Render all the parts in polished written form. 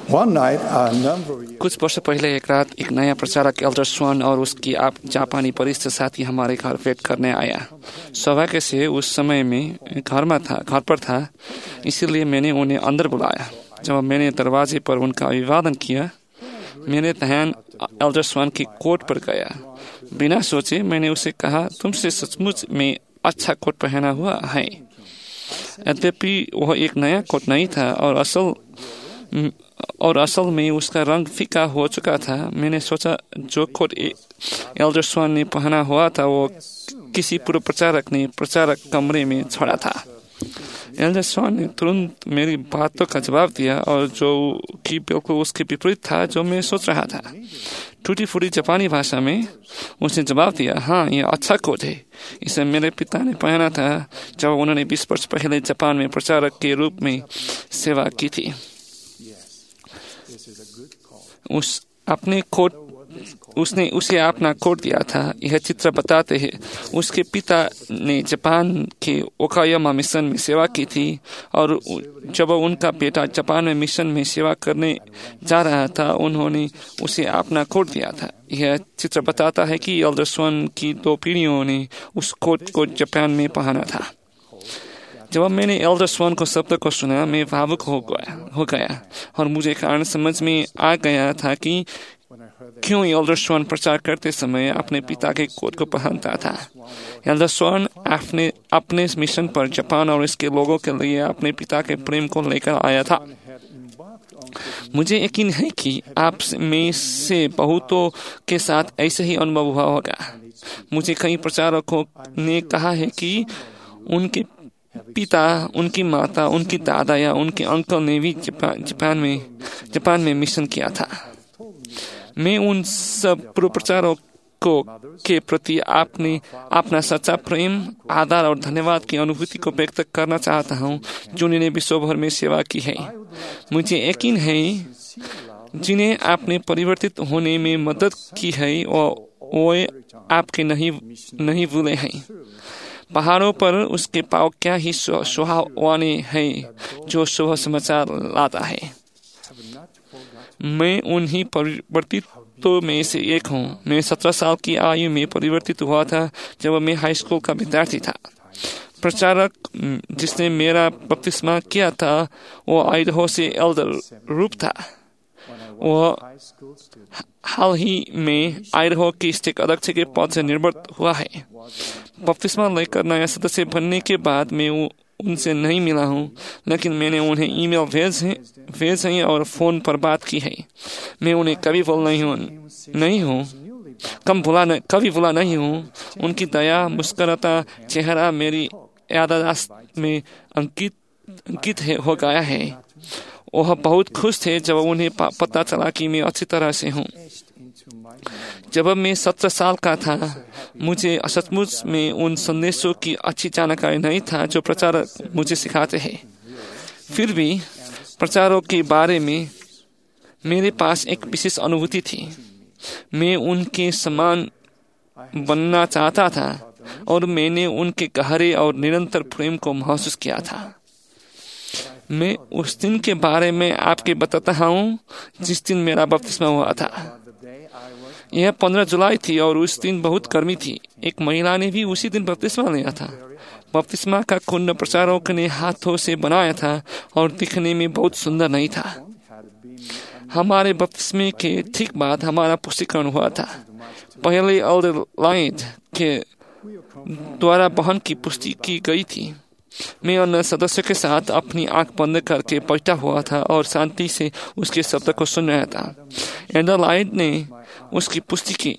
One night, a number of years कुछ वर्ष पहले एक रात एक नया प्रचारक एल्डर स्वान और उसकी आप जापानी परिचित साथी हमारे घर भेंट करने आया। सौभाग्य से उस समय में घर पर था, इसीलिए मैंने उन्हें अंदर बुलाया। जब मैंने दरवाजे पर उनका अभिवादन किया, मेरे ध्यान एल्डर स्वान की कोट पर गया। बिना सोचे मैंने उसे कहा, तुमसे सचमुच में अच्छा कोट पहना हुआ है। यद्यपि वह एक नया कोट नहीं था और असल में उसका रंग फीका हो चुका था। मैंने सोचा जो कोट एल्डर स्वान ने पहना हुआ था वो किसी पूर्व प्रचारक ने प्रचारक कमरे में छोड़ा था। एल्डर स्वान ने तुरंत मेरी बातों का जवाब दिया और जो कि बिल्कुल उसके विपरीत था जो मैं सोच रहा था। टूटी फूटी जापानी भाषा में उसने जवाब दिया, हाँ, यह अच्छा कोट है। इसे मेरे पिता ने पहना था जब उन्होंने 20 वर्ष पहले जापान में प्रचारक के रूप में सेवा की थी। उसने उसे अपना कोट दिया था। यह चित्र बताते हैं उसके पिता ने जापान के ओकायामा मिशन में सेवा की थी और जब उनका बेटा जापान में मिशन में सेवा करने जा रहा था उन्होंने उसे अपना कोट दिया था। यह चित्र बताता है कि एल्डर स्वान की 2 पीढ़ियों ने उस कोट को जापान में पहना था। जब मैंने एल्डर स्वान को शब्द को सुना, मैं भावुक हो गया और मुझे कारण समझ में आ गया था कि क्यों एल्डर स्वान प्रचार करते समय अपने पिता के कोट को पहनता था। एल्डर स्वान अपने मिशन पर जापान और इसके लोगों के लिए अपने पिता के प्रेम को लेकर आया था। मुझे यकीन है कि आप में से बहुतों के साथ ऐसे ही अनुभव हुआ होगा। मुझे कई प्रचारकों ने कहा है कि उनके पिता, उनकी माता, उनकी दादा या उनके अंकल ने भी जापान में मिशन किया था। मैं उन सब पूर्व प्रचारकों के प्रति अपना सच्चा प्रेम, आदर और धन्यवाद की अनुभूति को व्यक्त करना चाहता हूँ जिन्होंने विश्व भर में सेवा की है। मुझे यकीन है जिन्हें आपने परिवर्तित होने में मदद की है वो आपके नहीं भूले हैं। पहाड़ों पर उसके पाँव क्या ही सुहावने हैं जो शुभ समाचार लाता है। मैं उन्हीं परिवर्तितों में से एक हूँ। मैं 17 साल की आयु में परिवर्तित हुआ था जब मैं हाई स्कूल का विद्यार्थी था। प्रचारक जिसने मेरा बपतिस्मा किया था वो आइडहो से एल्डर रूप था। वो हाल ही में आइडहो के स्टेट अध्यक्ष के पद से निवृत्त हुआ है। बपतिस्मा लेकर नया सदस्य बनने के बाद मैं उनसे नहीं मिला हूँ, लेकिन मैंने उन्हें ईमेल भेजे और फोन पर बात की है। मैं उन्हें कभी भुला नहीं हूँ। उनकी दया, मुस्कुराता चेहरा मेरी याददाश्त में अंकित हो गया है। वह बहुत खुश थे जब उन्हें पता चला कि मैं अच्छी तरह से हूँ। जब मैं 17 साल का था, मुझे सचमुच में उन संदेशों की अच्छी जानकारी नहीं था जो प्रचारक मुझे सिखाते हैं। फिर भी प्रचारों के बारे में मेरे पास एक विशेष अनुभूति थी। मैं उनके समान बनना चाहता था और मैंने उनके गहरे और निरंतर प्रेम को महसूस किया था। मैं उस दिन के बारे में आपके बताता हूँ जिस दिन मेरा बपतिस्मा हुआ था। यह 15 जुलाई थी और उस दिन बहुत गर्मी थी। एक महिला ने भी उसी दिन बपतिस्मा लिया था। बपतिस्मा का कुंड प्रचारक ने हाथों से बनाया था और दिखने में बहुत सुंदर नहीं था। हमारे बपतिस्मे के ठीक बाद हमारा पुष्टिकरण हुआ था। पहले एल्डर लाइड के द्वारा बहन की पुष्टि की गई थी। मैं अन्य सदस्यों के साथ अपनी आंख बंद करके बैठा हुआ था और शांति से उसके शब्द को सुन रहा था। एल्डर लाइड ने उसकी पुष्टि की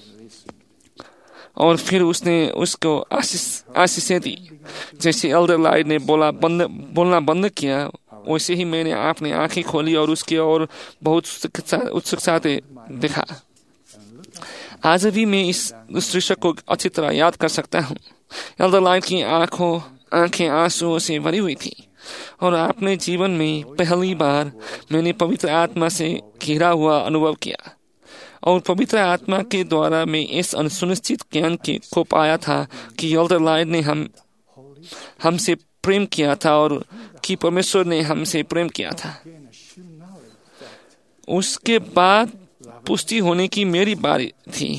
और फिर उसने उसको आशीषें दी। जैसे एल्डर लाइड ने बोलना बंद किया, वैसे ही मैंने अपनी आंखें खोली और उसकी ओर बहुत उत्सुकता से देखा। आज भी मैं इस दृश्य को अच्छी तरह याद कर सकता हूँ। एल्डर लाइड की आंखें आंसुओं से भरी हुई थी और अपने जीवन में पहली बार मैंने पवित्र आत्मा से घिरा हुआ अनुभव किया और पवित्र आत्मा के द्वारा मैं इस सुनिश्चित ज्ञान को पाया था कि एल्डर लाइड ने हमसे प्रेम किया था और कि परमेश्वर ने हमसे प्रेम किया था। उसके बाद पुष्टि होने की मेरी बारी थी।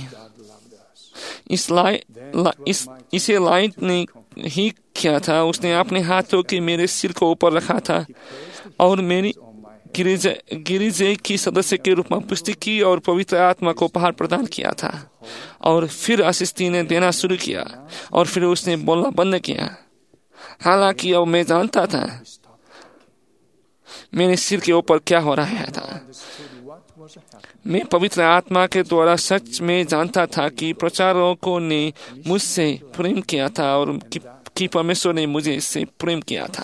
इसे लाइट ने ही किया था। उसने अपने हाथों के मेरे सिर को ऊपर रखा था और मेरी गिरिजे की सदस्य के रूप में पुष्टि की और पवित्र आत्मा को उपहार प्रदान किया था। और फिर असिस्ती ने देना शुरू किया और फिर उसने बोलना बंद किया। हालांकि अब मैं जानता था मेरे सिर के ऊपर क्या हो रहा था। मैं पवित्र आत्मा के द्वारा सच में जानता था कि प्रचारकों ने मुझसे प्रेम किया था और कि परमेश्वर ने मुझे इससे प्रेम किया था।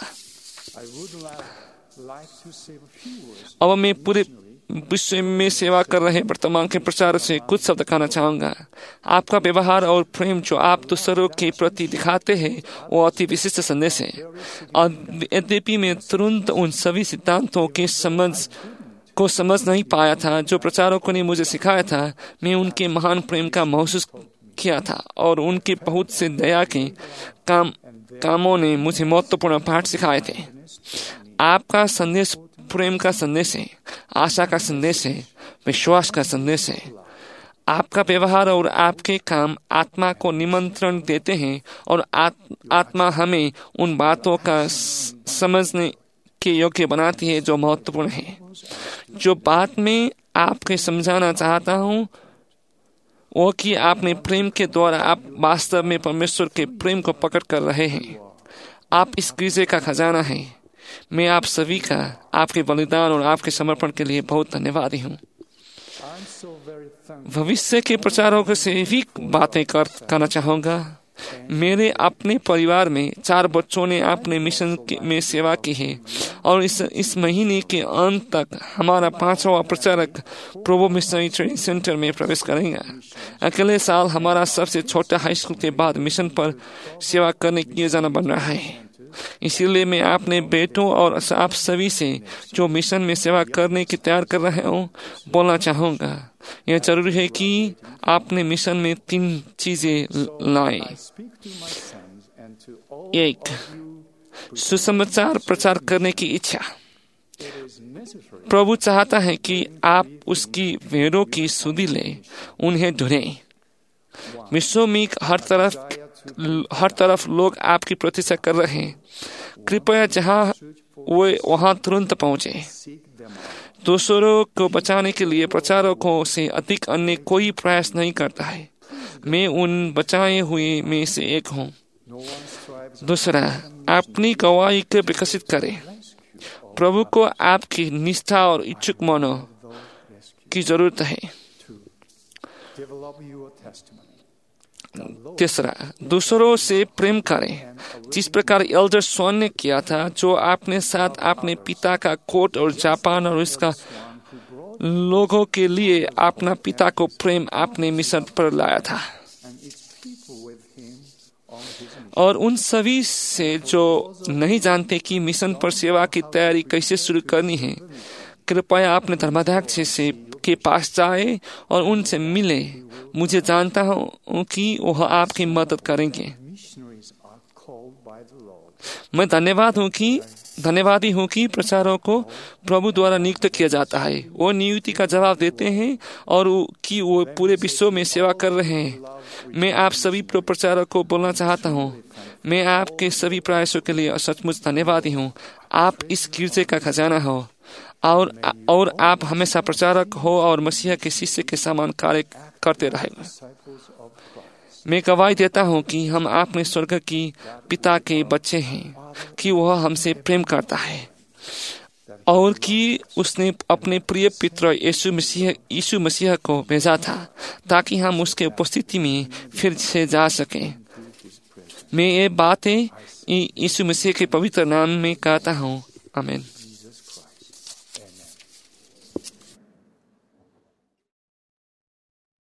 अब मैं पूरे विश्व में सेवा कर रहे वर्तमान के प्रचार से कुछ शब्द कहना चाहूंगा। आपका व्यवहार और प्रेम जो आप दूसरों के प्रति दिखाते हैं वो अति विशिष्ट संदेश है। और यद्यपि मैं तुरंत उन सभी सिद्धांतों के समझ नहीं पाया था जो प्रचारकों ने मुझे सिखाया था, मैं उनके महान प्रेम का महसूस किया था और उनके बहुत से दया के कामों ने मुझे महत्वपूर्ण पाठ सिखाए थे। आपका संदेश प्रेम का संदेश है, आशा का संदेश है, विश्वास का संदेश है। आपका व्यवहार और आपके काम आत्मा को निमंत्रण देते हैं और आत्मा हमें उन बातों का समझने के योग्य बनाती है जो महत्वपूर्ण है। जो बात मैं आपके समझाना चाहता हूँ वो कि आपने प्रेम के द्वारा आप वास्तव में परमेश्वर के प्रेम को पकड़ कर रहे हैं। आप इस गिरजे का खजाना है। मैं आप सभी का आपके बलिदान और आपके समर्पण के लिए बहुत धन्यवादी हूँ। भविष्य के प्रचारकों से भी बातें करना चाहूँगा। मेरे अपने परिवार में 4 बच्चों ने अपने मिशन में सेवा की है और इस महीने के अंत तक हमारा 5वां प्रचारक प्रोवो मिशनरी ट्रेनिंग सेंटर में प्रवेश करेगा। अगले साल हमारा सबसे छोटा हाई स्कूल के बाद मिशन पर सेवा करने की योजना बन रहा है। इसीलिए मैं अपने बेटों और आप सभी से जो मिशन में सेवा करने की तैयार कर रहे हो बोलना चाहूँगा। यह जरूरी है कि आपने मिशन में 3 चीजें लाएं। 1, सुसमाचार प्रचार करने की इच्छा। प्रभु चाहता है कि आप उसकी भेड़ों की सुधि ले, उन्हें ढूंढें। विश्व में हर तरफ लोग आपकी प्रतीक्षा कर रहे हैं। कृपया जहां वो वहां तुरंत पहुंचे। दूसरों को बचाने के लिए प्रचारकों से अधिक अन्य कोई प्रयास नहीं करता है। मैं उन बचाए हुए में से एक हूँ। दूसरा, अपनी गवाही को विकसित करें। प्रभु को आपकी निष्ठा और इच्छुक मनो की जरूरत है। तीसरा, दूसरों से प्रेम करें जिस प्रकार एल्डर स्वान ने किया था, जो अपने साथ अपने पिता का कोट और जापान और इसका लोगों के लिए अपना पिता को प्रेम अपने मिशन पर लाया था। और उन सभी से जो नहीं जानते कि मिशन पर सेवा की तैयारी कैसे शुरू करनी है, कृपया अपने धर्माध्यक्ष से के पास जाए और उनसे मिले। मुझे जानता हूँ कि वह आपकी मदद करेंगे। मैं धन्यवादी हूँ कि प्रचारकों को प्रभु द्वारा नियुक्त किया जाता है। वो नियुक्ति का जवाब देते हैं और कि वो पूरे विश्व में सेवा कर रहे हैं। मैं आप सभी प्रचारकों को बोलना चाहता हूँ, मैं आपके सभी प्रयासों के लिए सचमुच धन्यवादी हूँ। आप इस गिरजे का खजाना हो और आप हमेशा प्रचारक हो और मसीह के शिष्य के समान कार्य करते रहेंगे। मैं गवाही देता हूँ कि हम अपने स्वर्ग की पिता के बच्चे हैं, कि वह हमसे प्रेम करता है और कि उसने अपने प्रिय पुत्र यीशु मसीह को भेजा था ताकि हम उसके उपस्थिति में फिर से जा सकें। मैं ये बातें यीशु मसीह के पवित्र नाम में कहता हूँ। आमीन।